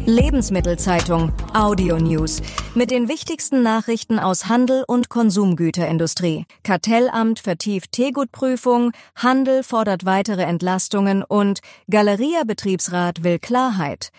Lebensmittelzeitung Audio News mit den wichtigsten Nachrichten aus Handel und Konsumgüterindustrie. Kartellamt vertieft Teegutprüfung, Handel fordert weitere Entlastungen und Galeria-Betriebsrat will Klarheit.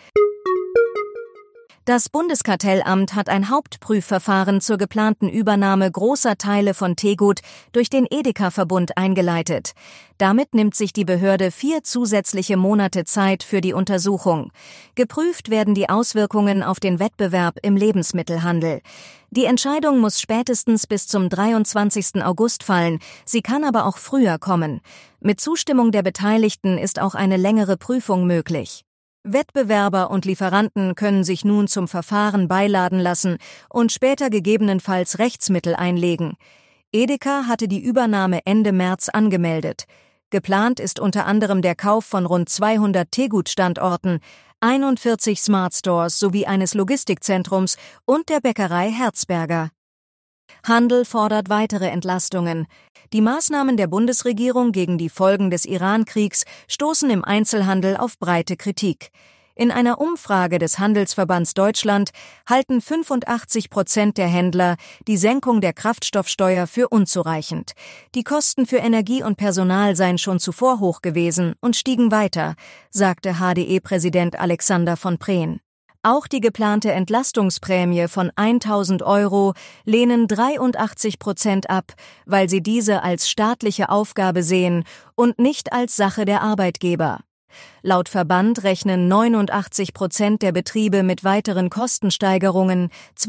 Das Bundeskartellamt hat ein Hauptprüfverfahren zur geplanten Übernahme großer Teile von Teegut durch den Edeka-Verbund eingeleitet. Damit nimmt sich die Behörde 4 zusätzliche Monate Zeit für die Untersuchung. Geprüft werden die Auswirkungen auf den Wettbewerb im Lebensmittelhandel. Die Entscheidung muss spätestens bis zum 23. August fallen, sie kann aber auch früher kommen. Mit Zustimmung der Beteiligten ist auch eine längere Prüfung möglich. Wettbewerber und Lieferanten können sich nun zum Verfahren beiladen lassen und später gegebenenfalls Rechtsmittel einlegen. Edeka hatte die Übernahme Ende März angemeldet. Geplant ist unter anderem der Kauf von rund 200 Teegut-Standorten, 41 Smart Stores sowie eines Logistikzentrums und der Bäckerei Herzberger. Handel fordert weitere Entlastungen. Die Maßnahmen der Bundesregierung gegen die Folgen des Iran-Kriegs stoßen im Einzelhandel auf breite Kritik. In einer Umfrage des Handelsverbands Deutschland halten 85% der Händler die Senkung der Kraftstoffsteuer für unzureichend. Die Kosten für Energie und Personal seien schon zuvor hoch gewesen und stiegen weiter, sagte HDE-Präsident Alexander von Preen. Auch die geplante Entlastungsprämie von 1.000 € lehnen 83% ab, weil sie diese als staatliche Aufgabe sehen und nicht als Sache der Arbeitgeber. Laut Verband rechnen 89% der Betriebe mit weiteren Kostensteigerungen,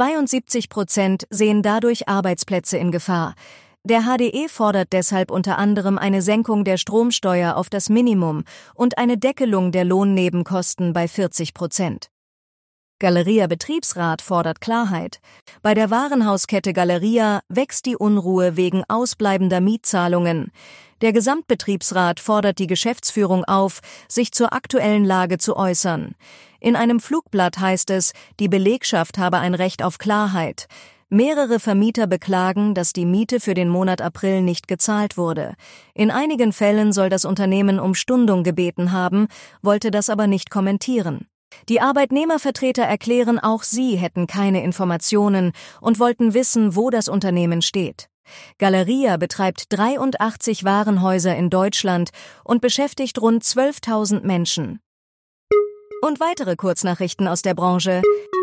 72% sehen dadurch Arbeitsplätze in Gefahr. Der HDE fordert deshalb unter anderem eine Senkung der Stromsteuer auf das Minimum und eine Deckelung der Lohnnebenkosten bei 40%. Galeria-Betriebsrat fordert Klarheit. Bei der Warenhauskette Galeria wächst die Unruhe wegen ausbleibender Mietzahlungen. Der Gesamtbetriebsrat fordert die Geschäftsführung auf, sich zur aktuellen Lage zu äußern. In einem Flugblatt heißt es, die Belegschaft habe ein Recht auf Klarheit. Mehrere Vermieter beklagen, dass die Miete für den Monat April nicht gezahlt wurde. In einigen Fällen soll das Unternehmen um Stundung gebeten haben, wollte das aber nicht kommentieren. Die Arbeitnehmervertreter erklären, auch sie hätten keine Informationen und wollten wissen, wo das Unternehmen steht. Galeria betreibt 83 Warenhäuser in Deutschland und beschäftigt rund 12.000 Menschen. Und weitere Kurznachrichten aus der Branche.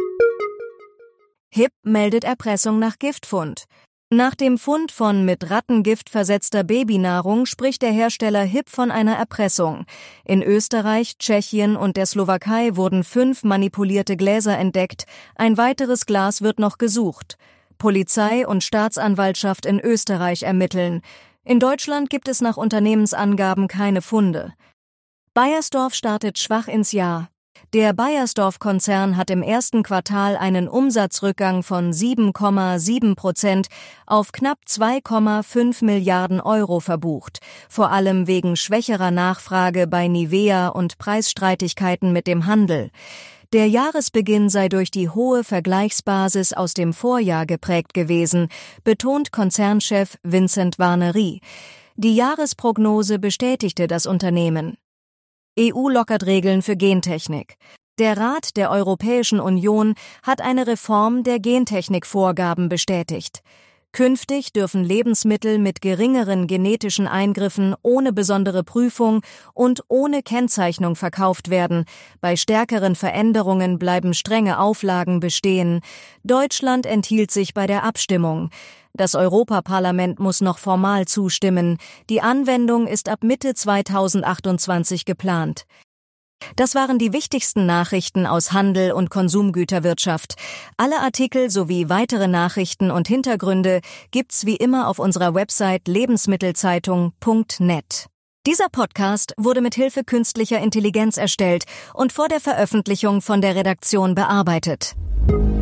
HIP meldet Erpressung nach Giftfund. Nach dem Fund von mit Rattengift versetzter Babynahrung spricht der Hersteller HIP von einer Erpressung. In Österreich, Tschechien und der Slowakei wurden 5 manipulierte Gläser entdeckt, ein weiteres Glas wird noch gesucht. Polizei und Staatsanwaltschaft in Österreich ermitteln. In Deutschland gibt es nach Unternehmensangaben keine Funde. Beiersdorf startet schwach ins Jahr. Der Beiersdorf-Konzern hat im ersten Quartal einen Umsatzrückgang von 7,7% auf knapp 2,5 Milliarden € verbucht, vor allem wegen schwächerer Nachfrage bei Nivea und Preisstreitigkeiten mit dem Handel. Der Jahresbeginn sei durch die hohe Vergleichsbasis aus dem Vorjahr geprägt gewesen, betont Konzernchef Vincent Warnery. Die Jahresprognose bestätigte das Unternehmen. EU lockert Regeln für Gentechnik. Der Rat der Europäischen Union hat eine Reform der Gentechnikvorgaben bestätigt. Künftig dürfen Lebensmittel mit geringeren genetischen Eingriffen ohne besondere Prüfung und ohne Kennzeichnung verkauft werden. Bei stärkeren Veränderungen bleiben strenge Auflagen bestehen. Deutschland enthielt sich bei der Abstimmung. Das Europaparlament muss noch formal zustimmen. Die Anwendung ist ab Mitte 2028 geplant. Das waren die wichtigsten Nachrichten aus Handel und Konsumgüterwirtschaft. Alle Artikel sowie weitere Nachrichten und Hintergründe gibt's wie immer auf unserer Website lebensmittelzeitung.net. Dieser Podcast wurde mit Hilfe künstlicher Intelligenz erstellt und vor der Veröffentlichung von der Redaktion bearbeitet.